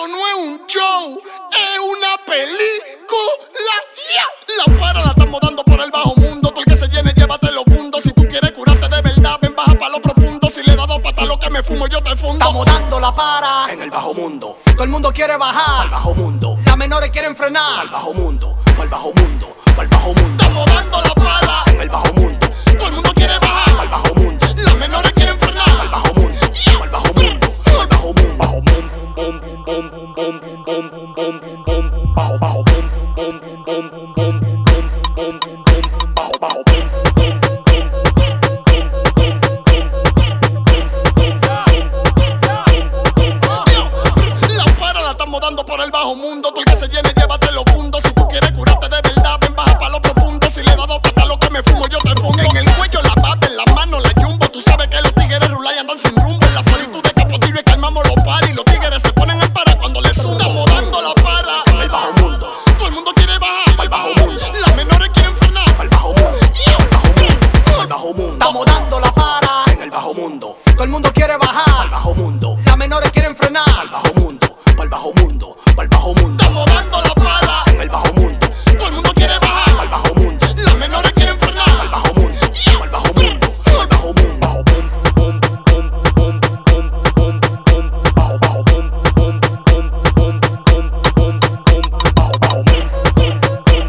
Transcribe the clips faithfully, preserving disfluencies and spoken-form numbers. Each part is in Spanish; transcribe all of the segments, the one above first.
Esto no es un show, es una película. Yeah. La para la estamos dando por el bajo mundo. Todo el que se llene, llévatelo cundo. Si tú quieres curarte de verdad, ven, baja pa' lo profundo. Si le he dado pata lo que me fumo, yo te fundo. Estamos dando la para en el bajo mundo. Todo el mundo quiere bajar al bajo mundo. Las menores quieren frenar al bajo mundo, al bajo mundo, al bajo mundo. Estamos dando la para en el bajo mundo. Todo el mundo quiere bajar al bajo mundo. Las menores quieren frenar al bajo mundo, al bajo mundo, al bajo mundo. Bajo boom boom boom boom boom boom boom boom boom boom boom. Bajo bajo boom boom boom boom boom boom boom boom boom boom. Bajo bajo boom boom boom boom boom boom. La para la estamos dando por el bajo mundo. Todo el que se llene, llévatelo cundo. Si tú quieres curarte de verdad, ven, baja pa' lo profundo. Si le he dado pata lo que me fumo, yo te fundo. En el cuello la baba, en la mano la jumbo. Tú sabes que los tigres rulan y andan sin rumbo. En la solitud de Capotillo que armamos los paris. Los tigres se ponen en para cuando les sumo. Estamos dando la para en el bajo mundo. Todo el mundo quiere bajar al bajo mundo. Las menores quieren frenar al bajo mundo, al bajo mundo, al bajo mundo. Estamos dando la para en el bajo mundo. Todo el mundo quiere bajar al bajo mundo. Las menores quieren frenar al bajo mundo, al bajo mundo, al bajo mundo. Estamos dando la para en el bajo mundo. Todo el mundo quiere bajar al bajo mundo. Las menores quieren frenar al bajo mundo, al bajo mundo, al bajo mundo. Bajo boom boom boom boom boom boom boom. Bajo bajo boom boom boom boom boom boom boom. Bajo bajo boom boom boom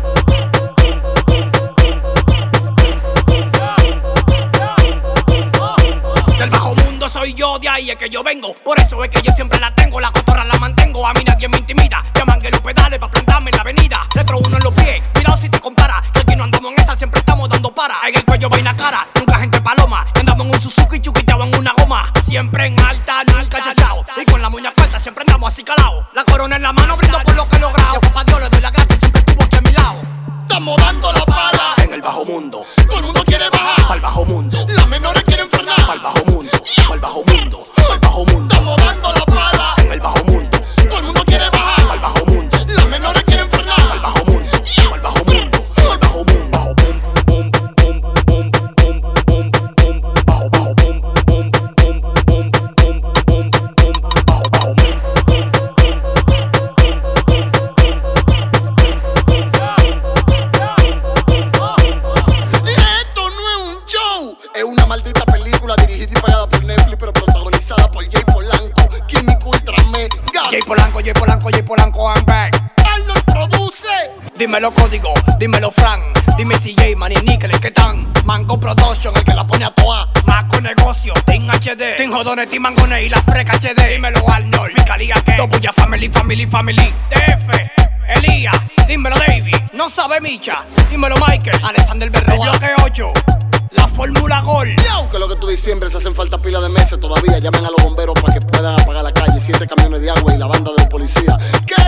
boom. Del bajo mundo soy yo, de ahí es que yo vengo. Por eso es que yo siempre la tengo, la cotorra la mantengo. A mí nadie me intimida. Llaman que los pedales pa' plantarme en la avenida. Retro uno en los pies, cuidado si te compara. Que aquí no andamos en esa, siempre estamos dando para. En el cuello vaina cara, nunca gente paloma. Y andamos en un Suzuki chuquiteado en una goma. Siempre en alta, nunca chachao. Y con la muña falta siempre andamos así calao. La corona en la mano, brindo por lo que he logrado. Papá Dios le doy la gracia, siempre estuvo aquí a mi lado. Estamos dando la para en el bajo mundo. Todo el mundo quiere bajar al bajo mundo. Las menores quieren frenar al bajo mundo, al bajo mundo, al bajo mundo. Estamos dando la para en el bajo mundo. Todo el mundo quiere bajar al bajo mundo. Las menores quieren frenar al bajo mundo, al bajo mundo, al bajo mundo. Bajo boom boom boom boom boom boom boom. Bajo bajo boom boom boom boom boom boom boom. Bajo bajo boom boom boom Esto no es un show, es una maldita película dirigida y pagada por Netflix, pero protagonizada por Jay Polanco, Químico Ultra Mega. Jay Polanco, Jay Polanco, Jay Polanco, I'm back. Arnold produce. Dímelo código, dímelo Fran. Dime si Jay, Man y Nickel, ¿qué tan? Mango Production, el que la pone a toa. Maco Negocio, Team H D. Team Jodones, Team Mangones y la Freca H D. Dímelo Arnold, Fiscalía que Tobuya Family, Family, Family. T F, Elías, dímelo David. No sabe Micha, dímelo Michael. Alexander Berroa, Bloque ocho. La Fórmula Gol. Que lo que tú diciembre se hacen falta pila de meses todavía. Llamen a los bomberos para que puedan apagar la calle. Siete camiones de agua y la banda de policía. ¿Qué?